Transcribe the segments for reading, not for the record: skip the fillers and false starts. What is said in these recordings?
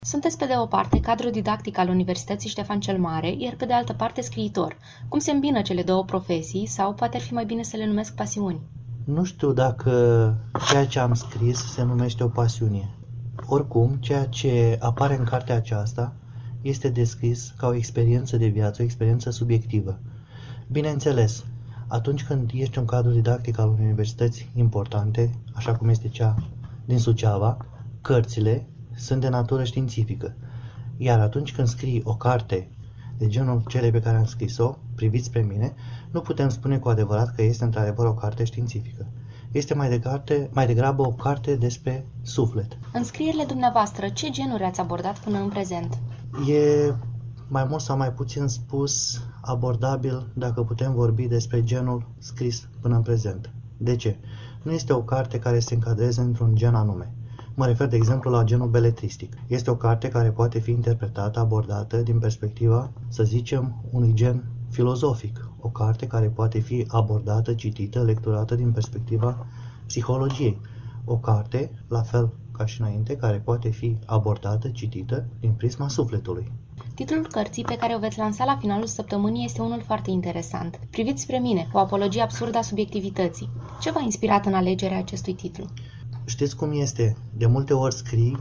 Sunteți pe de o parte cadru didactic al Universității Ștefan cel Mare, iar pe de altă parte scriitor. Cum se îmbină cele două profesii sau poate ar fi mai bine să le numesc pasiuni? Nu știu dacă ceea ce am scris se numește o pasiune. Oricum, ceea ce apare în cartea aceasta este descris ca o experiență de viață, o experiență subiectivă. Bineînțeles, atunci când ești un cadru didactic al unei universități importante, așa cum este cea din Suceava, cărțile sunt de natură științifică. Iar atunci când scrii o carte de genul celei pe care am scris-o, Priviți spre mine, nu putem spune cu adevărat că este într-adevăr o carte științifică. Este mai degrabă o carte despre suflet. În scrierile dumneavoastră, ce genuri ați abordat până în prezent? E mai mult sau mai puțin spus abordabil dacă putem vorbi despre genul scris până în prezent. De ce? Nu este o carte care se încadreze într-un gen anume. Mă refer, de exemplu, la genul beletristic. Este o carte care poate fi interpretată, abordată din perspectiva, să zicem, unui gen filozofic. O carte care poate fi abordată, citită, lecturată din perspectiva psihologiei. O carte, la fel ca și înainte, care poate fi abordată, citită din prisma sufletului. Titlul cărții pe care o veți lansa la finalul săptămânii este unul foarte interesant. Priviți spre mine, o apologie absurdă a subiectivității. Ce v-a inspirat în alegerea acestui titlu? Știți cum este? De multe ori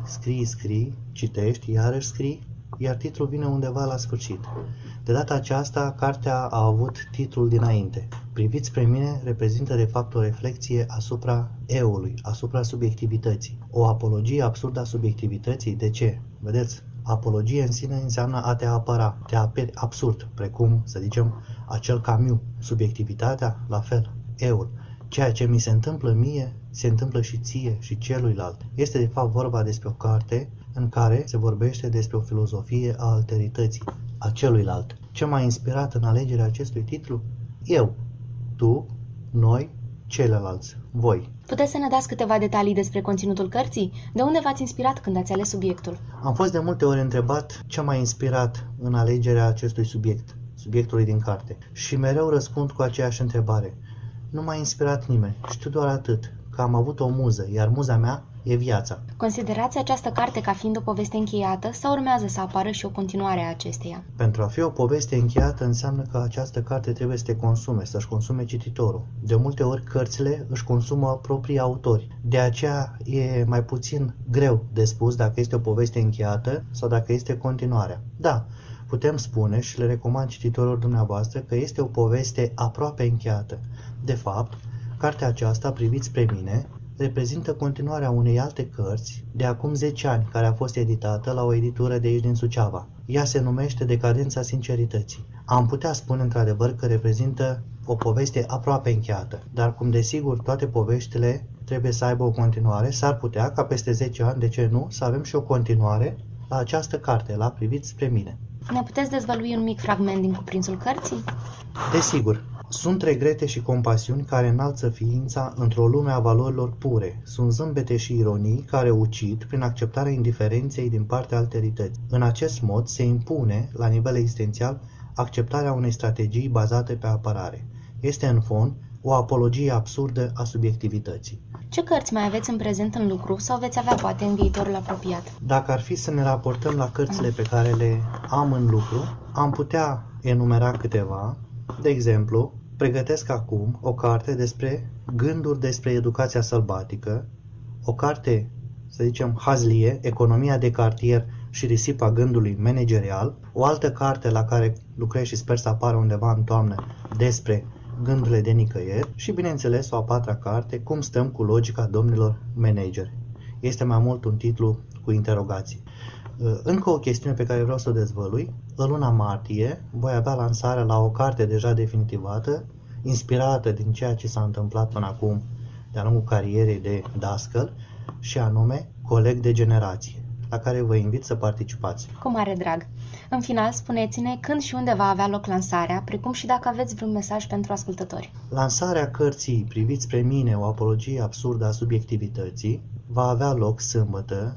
scrii, citești, iarăși scrii, iar titlul vine undeva la sfârșit. De data aceasta, cartea a avut titlul dinainte. Priviți spre mine reprezintă de fapt o reflexie asupra eului, asupra subiectivității. O apologie absurdă a subiectivității. De ce? Vedeți? Apologie în sine înseamnă a te apăra, te aperi absurd, precum, să zicem, acel Camus. Subiectivitatea, la fel, eul. Ceea ce mi se întâmplă mie, se întâmplă și ție și celuilalt. Este de fapt vorba despre o carte în care se vorbește despre o filozofie a alterității, a celuilalt. Ce m-a inspirat în alegerea acestui titlu? Eu, tu, noi, ceilalți, voi. Puteți să ne dați câteva detalii despre conținutul cărții? De unde v-ați inspirat când ați ales subiectul? Am fost de multe ori întrebat ce m-a inspirat în alegerea acestui subiectului din carte. Și mereu răspund cu aceeași întrebare. Nu m-a inspirat nimeni, știu doar atât, că am avut o muză, iar muza mea e viața. Considerați această carte ca fiind o poveste încheiată sau urmează să apară și o continuare a acesteia? Pentru a fi o poveste încheiată înseamnă că această carte trebuie să te consume, să-și consume cititorul. De multe ori cărțile își consumă proprii autori. De aceea e mai puțin greu de spus dacă este o poveste încheiată sau dacă este continuarea. Da, putem spune și le recomand cititorilor dumneavoastră că este o poveste aproape încheiată. De fapt, cartea aceasta, Priviți spre mine, reprezintă continuarea unei alte cărți de acum 10 ani, care a fost editată la o editură de aici din Suceava. Ea se numește Decadența sincerității. Am putea spune într-adevăr că reprezintă o poveste aproape încheiată, dar cum desigur toate poveștile trebuie să aibă o continuare, s-ar putea ca peste 10 ani, de ce nu, să avem și o continuare la această carte, la Priviți spre mine. Ne puteți dezvălui un mic fragment din cuprinsul cărții? Desigur. Sunt regrete și compasiuni care înalță ființa într-o lume a valorilor pure. Sunt zâmbete și ironii care ucid prin acceptarea indiferenței din partea alterității. În acest mod se impune, la nivel existențial, acceptarea unei strategii bazate pe apărare. Este, în fond, o apologie absurdă a subiectivității. Ce cărți mai aveți în prezent în lucru sau veți avea poate în viitorul apropiat? Dacă ar fi să ne raportăm la cărțile pe care le am în lucru, am putea enumera câteva. De exemplu, pregătesc acum o carte despre gânduri despre educația sălbatică, o carte, să zicem, hazlie, economia de cartier și risipa gândului managerial, o altă carte la care lucrez și sper să apară undeva în toamnă despre gândurile de nicăieri și, bineînțeles, o a patra carte, cum stăm cu logica domnilor manageri. Este mai mult un titlu cu interogații. Încă o chestiune pe care vreau să o dezvălui. În luna martie voi avea lansarea la o carte deja definitivată, inspirată din ceea ce s-a întâmplat până acum de-a lungul carierei de dascăl, și anume Coleg de generație, la care vă invit să participați. Cu mare drag! În final, spuneți-ne când și unde va avea loc lansarea, precum și dacă aveți vreun mesaj pentru ascultători. Lansarea cărții Priviți spre mine, o apologie absurdă a subiectivității va avea loc sâmbătă,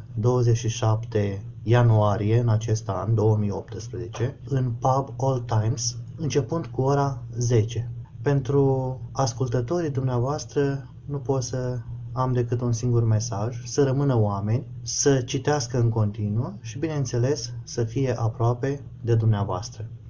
27 ianuarie în acest an, 2018, în pub All Times, începând cu ora 10. Pentru ascultătorii dumneavoastră nu pot să am decât un singur mesaj, să rămână oameni, să citească în continuu și, bineînțeles, să fie aproape de dumneavoastră.